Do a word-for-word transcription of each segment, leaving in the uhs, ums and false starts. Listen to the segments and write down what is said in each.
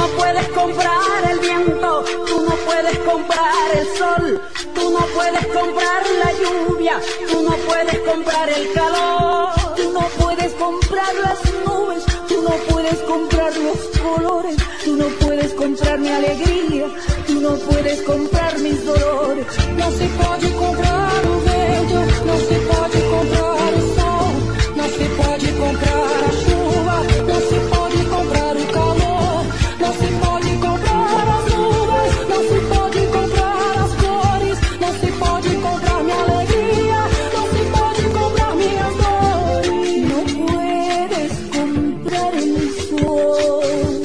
no puedes comprar el viento, tú no puedes comprar el sol, tú no puedes comprar la lluvia, tú no puedes comprar el calor, tú no puedes comprar las nubes, tú no puedes comprar los colores, tú no puedes comprar mi alegría, tú no puedes comprar mis dolores. No se pode comprar o verde, não se pode comprar o sol, não se pode comprar a chuva, não se pode comprar o calor, não se pode comprar as nuvens, não se pode comprar as cores, não se pode comprar minha alegria, não se pode comprar minhas dores. Não puedes comprar el sol.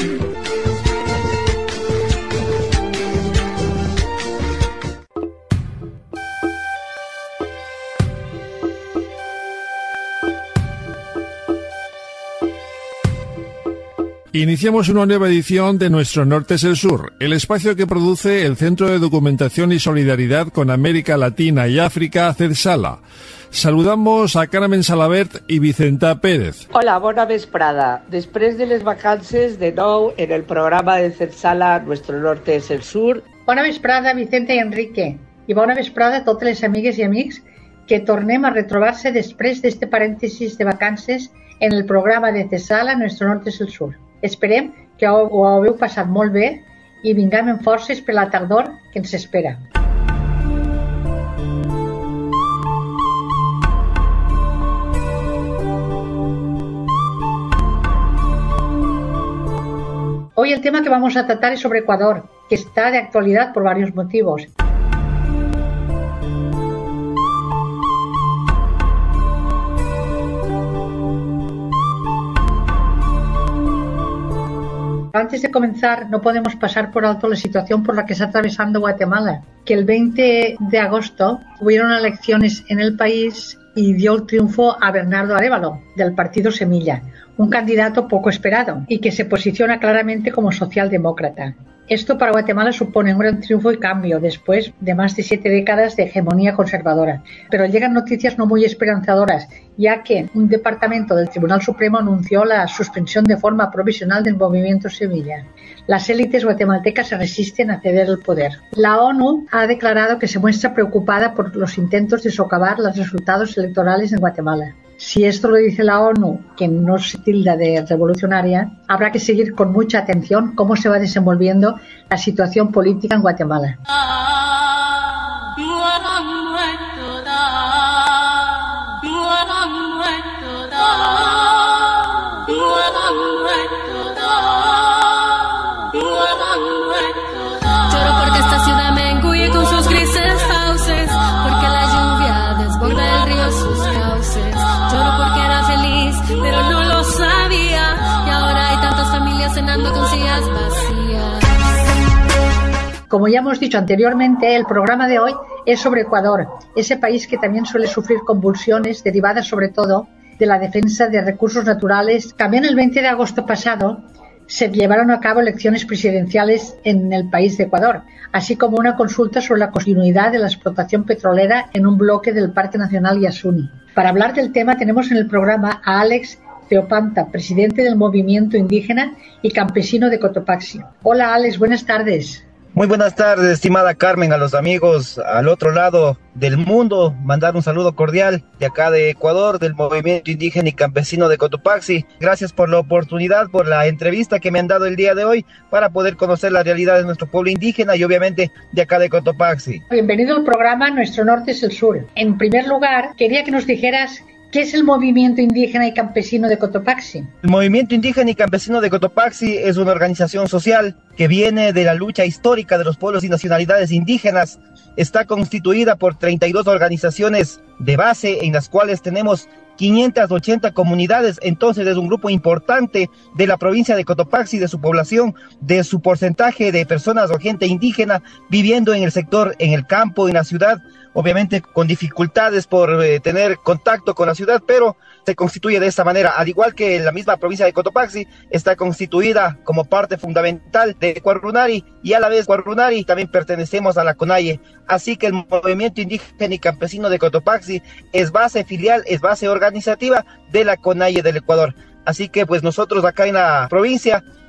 Iniciamos una nueva edición de Nuestro Norte es el Sur, el espacio que produce el Centro de Documentación y Solidaridad con América Latina y África, CEDSALA. Saludamos a Carmen Salabert i Vicenta Pérez. Hola, bona vesprada. Després de les vacances, de nou en el programa de CEDSALA Nuestro Norte es el Sur. Bona vesprada, Vicenta i Enrique. I bona vesprada a totes les amigues i amics que tornem a retrobar-se després d'este parèntesis de vacances en el programa de CEDSALA Nuestro Norte es el Sur. Esperem que ho, ho hagueu passat molt bé i vinguem amb forces per la tardor que ens espera. Hoy el tema que vamos a tratar es sobre Ecuador, que está de actualidad por varios motivos. Antes de comenzar, no podemos pasar por alto la situación por la que está atravesando Guatemala, que el veinte de agosto hubieron elecciones en el país y dio el triunfo a Bernardo Arévalo, del partido Semilla, un candidato poco esperado y que se posiciona claramente como socialdemócrata. Esto para Guatemala supone un gran triunfo y cambio después de más de siete décadas de hegemonía conservadora. Pero llegan noticias no muy esperanzadoras, ya que un departamento del Tribunal Supremo anunció la suspensión de forma provisional del movimiento Semilla. Las élites guatemaltecas se resisten a ceder el poder. La ONU ha declarado que se muestra preocupada por los intentos de socavar los resultados electorales en Guatemala. Si esto lo dice la ONU, que no se tilda de revolucionaria, habrá que seguir con mucha atención cómo se va desenvolviendo la situación política en Guatemala. Lloro porque esta ciudad me engulle con sus grises fauces, porque la lluvia desborda el río sus cauces. Lloro porque era feliz, pero no lo sabía, y ahora hay tantas familias cenando con sillas vacías. Como ya hemos dicho anteriormente, el programa de hoy es sobre Ecuador, ese país que también suele sufrir convulsiones derivadas sobre todo de la defensa de recursos naturales. También el veinte de agosto pasado se llevaron a cabo elecciones presidenciales en el país de Ecuador, así como una consulta sobre la continuidad de la explotación petrolera en un bloque del Parque Nacional Yasuni. Para hablar del tema tenemos en el programa a Alex Teopanta, presidente del movimiento indígena y campesino de Cotopaxi. Hola Alex, buenas tardes. Muy buenas tardes, estimada Carmen, a los amigos al otro lado del mundo, mandar un saludo cordial de acá de Ecuador, del movimiento indígena y campesino de Cotopaxi. Gracias por la oportunidad, por la entrevista que me han dado el día de hoy para poder conocer la realidad de nuestro pueblo indígena y obviamente de acá de Cotopaxi. Bienvenido al programa Nuestro Norte es el Sur. En primer lugar, quería que nos dijeras ¿qué es el movimiento indígena y campesino de Cotopaxi? El movimiento indígena y campesino de Cotopaxi es una organización social que viene de la lucha histórica de los pueblos y nacionalidades indígenas. Está constituida por treinta y dos organizaciones de base en las cuales tenemos quinientas ochenta comunidades, entonces es un grupo importante de la provincia de Cotopaxi, de su población, de su porcentaje de personas o gente indígena viviendo en el sector, en el campo, en la ciudad, obviamente con dificultades por eh, tener contacto con la ciudad, pero se constituye de esta manera, al igual que la misma provincia de Cotopaxi está constituida como parte fundamental de Cuarrunari, y a la vez Cuarrunari también pertenecemos a la CONAIE, así que el movimiento indígena y campesino de Cotopaxi es base filial, es base organizativa de la CONAIE del Ecuador. Así que pues nosotros acá en la provincia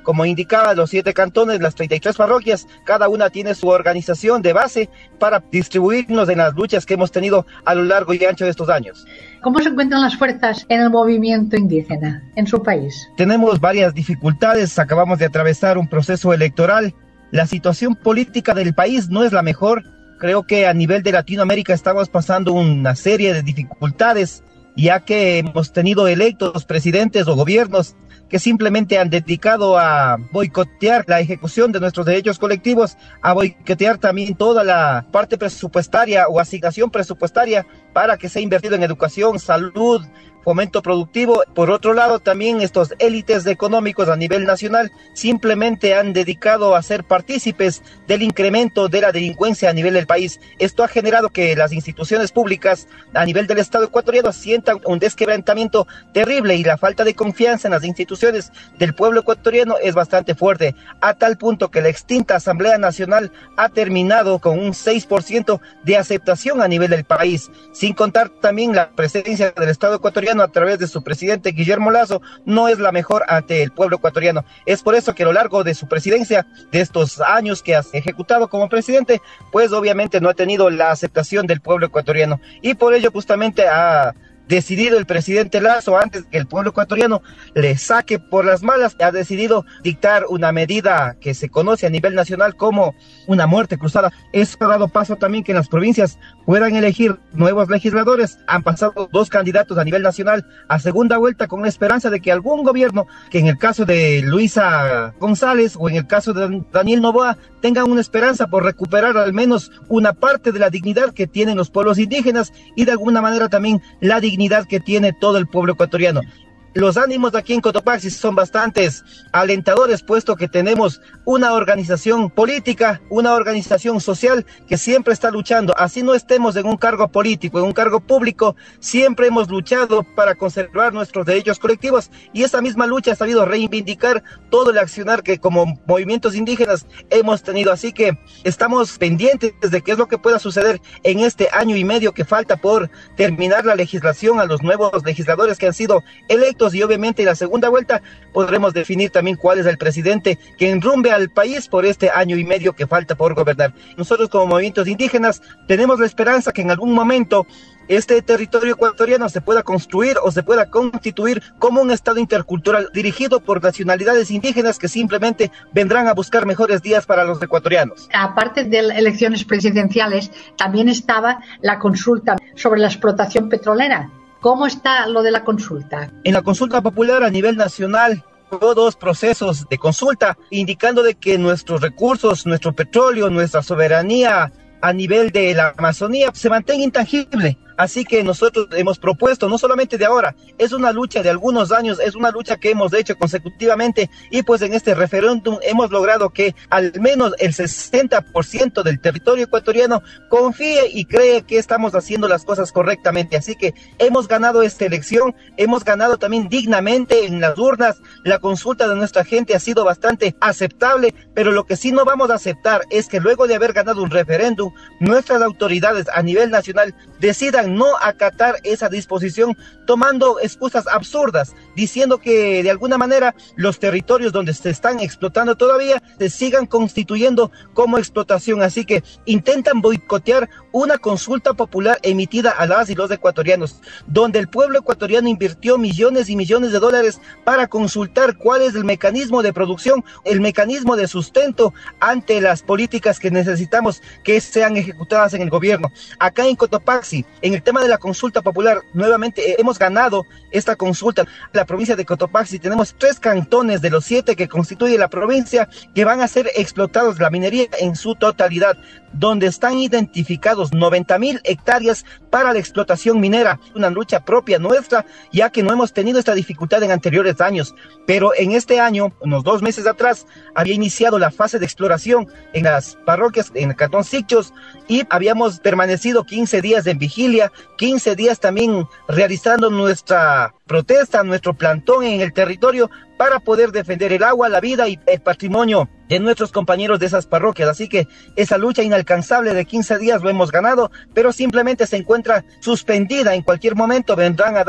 como indicaba, los siete cantones, las treinta y tres parroquias, cada una tiene su organización de base para distribuirnos en las luchas que hemos tenido a lo largo y ancho de estos años. ¿Cómo se encuentran las fuerzas en el movimiento indígena en su país? Tenemos varias dificultades, acabamos de atravesar un proceso electoral, la situación política del país no es la mejor, creo que a nivel de Latinoamérica estamos pasando una serie de dificultades, ya que hemos tenido electos presidentes o gobiernos que simplemente han dedicado a boicotear la ejecución de nuestros derechos colectivos, a boicotear también toda la parte presupuestaria o asignación presupuestaria para que sea invertido en educación, salud, fomento productivo. Por otro lado, también estos élites económicos a nivel nacional simplemente han dedicado a ser partícipes del incremento de la delincuencia a nivel del país. Esto ha generado que las instituciones públicas a nivel del Estado ecuatoriano sientan un desquebrantamiento terrible y la falta de confianza en las instituciones del pueblo ecuatoriano es bastante fuerte, a tal punto que la extinta Asamblea Nacional ha terminado con un seis por ciento de aceptación a nivel del país, sin contar también la presencia del Estado ecuatoriano a través de su presidente Guillermo Lasso no es la mejor ante el pueblo ecuatoriano. Es por eso que a lo largo de su presidencia, de estos años que has ejecutado como presidente, pues obviamente no ha tenido la aceptación del pueblo ecuatoriano y por ello justamente ha decidido el presidente Lasso, antes que el pueblo ecuatoriano le saque por las malas, ha decidido dictar una medida que se conoce a nivel nacional como una muerte cruzada. Eso ha dado paso también que en las provincias puedan elegir nuevos legisladores. Han pasado dos candidatos a nivel nacional a segunda vuelta con la esperanza de que algún gobierno, que en el caso de Luisa González o en el caso de Daniel Noboa, tengan una esperanza por recuperar al menos una parte de la dignidad que tienen los pueblos indígenas y de alguna manera también la dignidad que tiene todo el pueblo ecuatoriano. Los ánimos aquí en Cotopaxi son bastante alentadores, puesto que tenemos una organización política, una organización social que siempre está luchando. Así no estemos en un cargo político, en un cargo público, siempre hemos luchado para conservar nuestros derechos colectivos y esa misma lucha ha sabido reivindicar todo el accionar que como movimientos indígenas hemos tenido. Así que estamos pendientes de qué es lo que pueda suceder en este año y medio que falta por terminar la legislación a los nuevos legisladores que han sido electos. Y obviamente en la segunda vuelta podremos definir también cuál es el presidente que enrumbe al país por este año y medio que falta por gobernar. Nosotros como movimientos indígenas tenemos la esperanza que en algún momento este territorio ecuatoriano se pueda construir o se pueda constituir como un estado intercultural dirigido por nacionalidades indígenas que simplemente vendrán a buscar mejores días para los ecuatorianos. Aparte de las elecciones presidenciales, también estaba la consulta sobre la explotación petrolera. ¿Cómo está lo de la consulta? En la consulta popular a nivel nacional, hubo dos procesos de consulta, indicando de que nuestros recursos, nuestro petróleo, nuestra soberanía a nivel de la Amazonía se mantenga intangible. Así que nosotros hemos propuesto, no solamente de ahora, es una lucha de algunos años, es una lucha que hemos hecho consecutivamente y pues en este referéndum hemos logrado que al menos el sesenta por ciento del territorio ecuatoriano confíe y cree que estamos haciendo las cosas correctamente. Así que hemos ganado esta elección, hemos ganado también dignamente en las urnas, la consulta de nuestra gente ha sido bastante aceptable, pero lo que sí no vamos a aceptar es que luego de haber ganado un referéndum, nuestras autoridades a nivel nacional decidan no acatar esa disposición tomando excusas absurdas, diciendo que de alguna manera los territorios donde se están explotando todavía se sigan constituyendo como explotación. Así que intentan boicotear una consulta popular emitida a las y los ecuatorianos, donde el pueblo ecuatoriano invirtió millones y millones de dólares para consultar cuál es el mecanismo de producción, el mecanismo de sustento ante las políticas que necesitamos que sean ejecutadas en el gobierno. Acá en Cotopaxi, en el tema de la consulta popular, nuevamente hemos ganado esta consulta. La provincia de Cotopaxi tenemos tres cantones de los siete que constituye la provincia que van a ser explotados la minería en su totalidad, donde están identificados noventa mil hectáreas para la explotación minera, una lucha propia nuestra, ya que no hemos tenido esta dificultad en anteriores años, pero en este año, unos dos meses atrás, había iniciado la fase de exploración en las parroquias, en el cantón Sichos, y habíamos permanecido quince días en vigilia, quince días también realizando nuestra protesta, nuestro plantón en el territorio para poder defender el agua, la vida y el patrimonio de nuestros compañeros de esas parroquias. Así que esa lucha inalcanzable de quince días lo hemos ganado, pero simplemente se encuentra suspendida. En cualquier momento vendrán a dar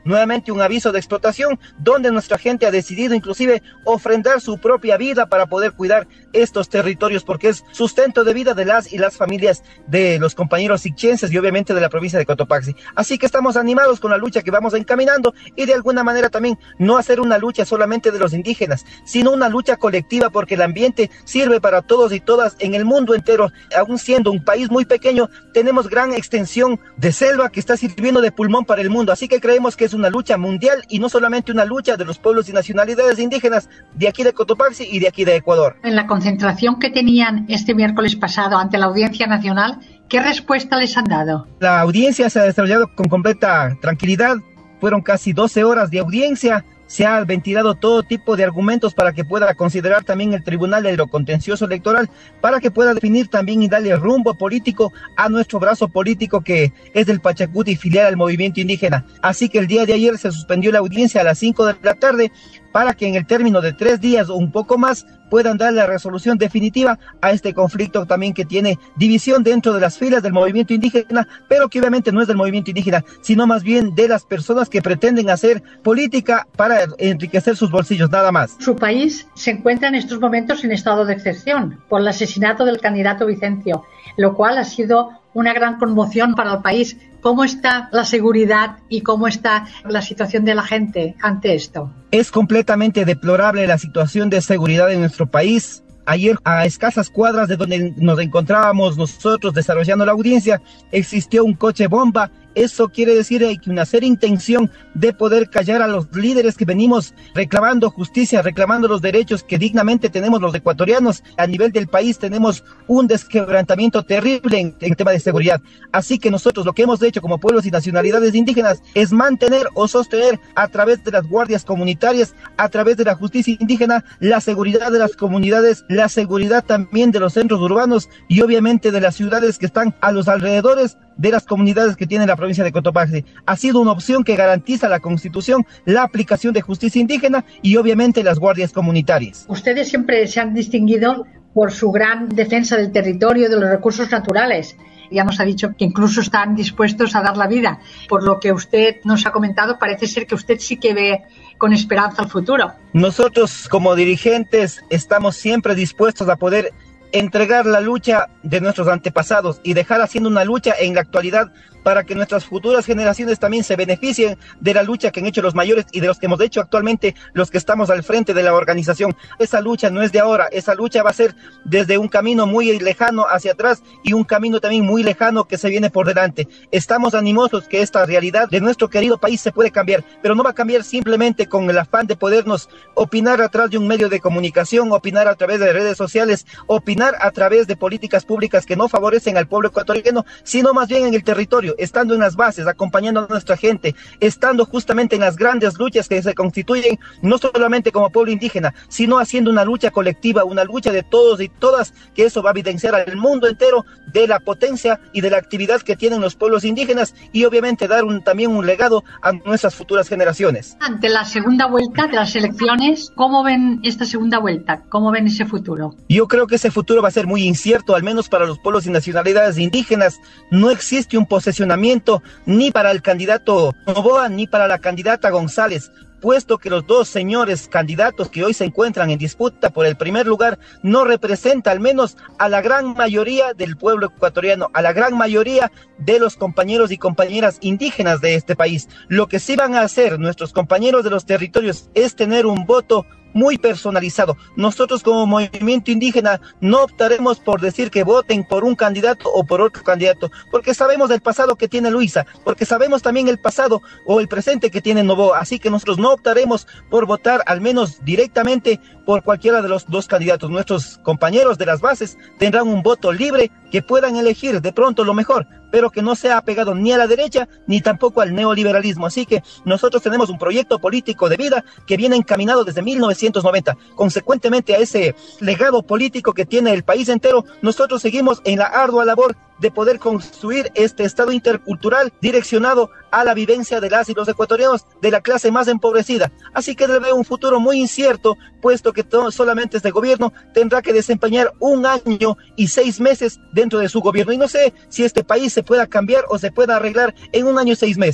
nuevamente un aviso de explotación, donde nuestra gente ha decidido inclusive ofrendar su propia vida para poder cuidar estos territorios, porque es sustento de vida de las y las familias de los compañeros sichenses y obviamente de la provincia de Cotopaxi. Así que estamos animados con la lucha que vamos encaminando y de alguna manera también no hacer una lucha solamente de los indígenas, sino una lucha colectiva, porque el ambiente sirve para todos y todas en el mundo entero. Aún siendo un país muy pequeño, tenemos gran extensión de selva que está sirviendo de pulmón para el mundo, así que creemos que es una lucha mundial y no solamente una lucha de los pueblos y nacionalidades indígenas de aquí de Cotopaxi y de aquí de Ecuador. En la concentración que tenían este miércoles pasado ante la Audiencia Nacional, ¿qué respuesta les han dado? La audiencia se ha desarrollado con completa tranquilidad, fueron casi doce horas de audiencia. Se ha ventilado todo tipo de argumentos para que pueda considerar también el Tribunal de lo Contencioso Electoral, para que pueda definir también y darle rumbo político a nuestro brazo político que es del Pachacuti, filial al movimiento indígena. Así que el día de ayer se suspendió la audiencia a las cinco de la tarde para que en el término de tres días o un poco más puedan dar la resolución definitiva a este conflicto también que tiene división dentro de las filas del movimiento indígena, pero que obviamente no es del movimiento indígena, sino más bien de las personas que pretenden hacer política para enriquecer sus bolsillos, nada más. Su país se encuentra en estos momentos en estado de excepción por el asesinato del candidato Vicencio, lo cual ha sido una gran conmoción para el país. ¿Cómo está la seguridad y cómo está la situación de la gente ante esto? Es completamente deplorable la situación de seguridad en nuestro país. Ayer, a escasas cuadras de donde nos encontrábamos nosotros desarrollando la audiencia, existió un coche bomba. Eso quiere decir que hay una seria intención de poder callar a los líderes que venimos reclamando justicia, reclamando los derechos que dignamente tenemos los ecuatorianos. A nivel del país tenemos un desquebrantamiento terrible en, en tema de seguridad. Así que nosotros lo que hemos hecho como pueblos y nacionalidades indígenas es mantener o sostener a través de las guardias comunitarias, a través de la justicia indígena, la seguridad de las comunidades, la seguridad también de los centros urbanos y obviamente de las ciudades que están a los alrededores de las comunidades que tiene la provincia de Cotopaxi. Ha sido una opción que garantiza la Constitución, la aplicación de justicia indígena y obviamente las guardias comunitarias. Ustedes siempre se han distinguido por su gran defensa del territorio y de los recursos naturales. Ya nos ha dicho que incluso están dispuestos a dar la vida. Por lo que usted nos ha comentado, parece ser que usted sí que ve con esperanza el futuro. Nosotros como dirigentes estamos siempre dispuestos a poder entregar la lucha de nuestros antepasados y dejar haciendo una lucha en la actualidad para que nuestras futuras generaciones también se beneficien de la lucha que han hecho los mayores y de los que hemos hecho actualmente los que estamos al frente de la organización. Esa lucha no es de ahora, esa lucha va a ser desde un camino muy lejano hacia atrás y un camino también muy lejano que se viene por delante. Estamos animosos que esta realidad de nuestro querido país se puede cambiar, pero no va a cambiar simplemente con el afán de podernos opinar a través de un medio de comunicación, opinar a través de redes sociales, opinar a través de políticas públicas que no favorecen al pueblo ecuatoriano, sino más bien en el territorio, estando en las bases, acompañando a nuestra gente, estando justamente en las grandes luchas que se constituyen, no solamente como pueblo indígena, sino haciendo una lucha colectiva, una lucha de todos y todas, que eso va a evidenciar al mundo entero de la potencia y de la actividad que tienen los pueblos indígenas y obviamente dar un, también un legado a nuestras futuras generaciones. Ante la segunda vuelta de las elecciones, ¿cómo ven esta segunda vuelta? ¿Cómo ven ese futuro? Yo creo que ese futuro va a ser muy incierto, al menos para los pueblos y nacionalidades indígenas. No existe un posesionamiento ni para el candidato Noboa ni para la candidata González, puesto que los dos señores candidatos que hoy se encuentran en disputa por el primer lugar no representa al menos a la gran mayoría del pueblo ecuatoriano, a la gran mayoría de los compañeros y compañeras indígenas de este país. Lo que sí van a hacer nuestros compañeros de los territorios es tener un voto muy personalizado. Nosotros como movimiento indígena no optaremos por decir que voten por un candidato o por otro candidato, porque sabemos del pasado que tiene Luisa, porque sabemos también el pasado o el presente que tiene Noboa, así que nosotros no optaremos por votar al menos directamente por cualquiera de los dos candidatos. Nuestros compañeros de las bases tendrán un voto libre que puedan elegir de pronto lo mejor, pero que no sea apegado ni a la derecha ni tampoco al neoliberalismo. Así que nosotros tenemos un proyecto político de vida que viene encaminado desde mil novecientos noventa. Consecuentemente a ese legado político que tiene el país entero, nosotros seguimos en la ardua labor de poder construir este estado intercultural direccionado a la vivencia de las y los ecuatorianos de la clase más empobrecida. Así que le veo un futuro muy incierto, puesto que todo, solamente este gobierno tendrá que desempeñar un año y seis meses dentro de su gobierno. Y no sé si este país se pueda cambiar o se pueda arreglar en un año y seis meses.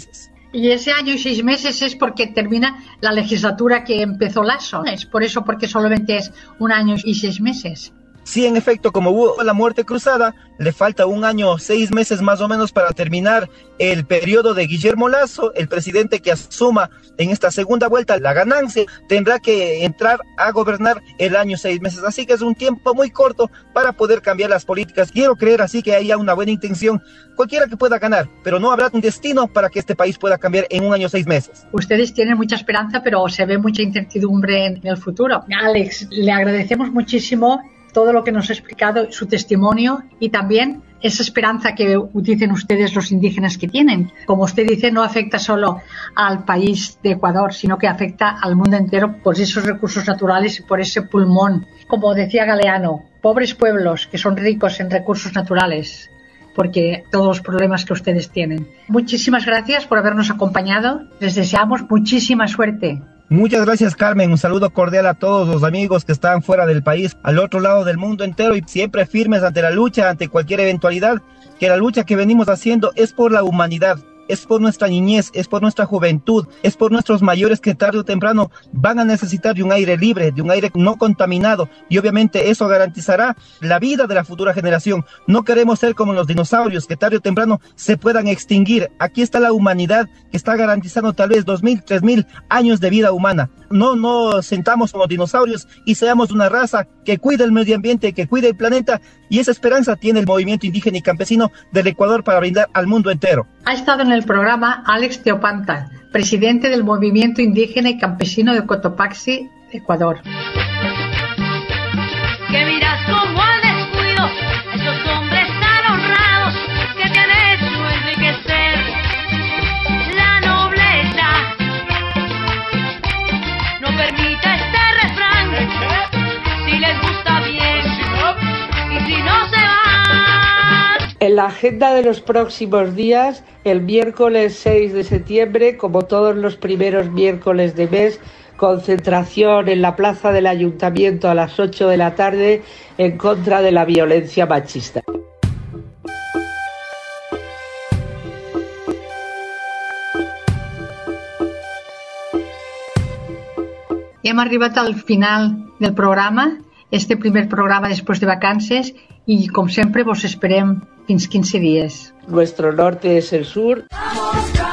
Y ese año y seis meses es porque termina la legislatura que empezó Lasso. Es por eso porque solamente es un año y seis meses. Sí, en efecto, como hubo la muerte cruzada, le falta un año, seis meses más o menos para terminar el periodo de Guillermo Lasso. El presidente que asuma en esta segunda vuelta la ganancia tendrá que entrar a gobernar el año seis meses. Así que es un tiempo muy corto para poder cambiar las políticas. Quiero creer así que haya una buena intención, cualquiera que pueda ganar, pero no habrá un destino para que este país pueda cambiar en un año seis meses. Ustedes tienen mucha esperanza, pero se ve mucha incertidumbre en el futuro. Alex, le agradecemos muchísimo todo lo que nos ha explicado, su testimonio y también esa esperanza que dicen ustedes los indígenas que tienen. Como usted dice, no afecta solo al país de Ecuador, sino que afecta al mundo entero por esos recursos naturales y por ese pulmón. Como decía Galeano, pobres pueblos que son ricos en recursos naturales, porque todos los problemas que ustedes tienen. Muchísimas gracias por habernos acompañado. Les deseamos muchísima suerte. Muchas gracias, Carmen. Un saludo cordial a todos los amigos que están fuera del país, al otro lado del mundo entero, y siempre firmes ante la lucha, ante cualquier eventualidad, que la lucha que venimos haciendo es por la humanidad, es por nuestra niñez, es por nuestra juventud, es por nuestros mayores que tarde o temprano van a necesitar de un aire libre, de un aire no contaminado, y obviamente eso garantizará la vida de la futura generación. No queremos ser como los dinosaurios que tarde o temprano se puedan extinguir. Aquí está la humanidad que está garantizando tal vez dos mil, tres mil años de vida humana. No nos sentamos como dinosaurios y seamos una raza que cuide el medio ambiente, que cuide el planeta, y esa esperanza tiene el movimiento indígena y campesino del Ecuador para brindar al mundo entero. Ha estado en el programa Alex Teopanta, presidente del Movimiento Indígena y Campesino de Cotopaxi, Ecuador. Que miras como al descuido esos hombres tan honrados que te han hecho enriquecer la nobleza. No permita este refrán, si les gusta bien y si no se van. En la agenda de los próximos días, el miércoles seis de septiembre, como todos los primeros miércoles de mes, concentración en la plaza del Ayuntamiento a las ocho de la tarde en contra de la violencia machista. I hem arribat al final del programa, este primer programa després de vacances, i com sempre vos esperem fins quinze dies. Nuestro norte es el sur.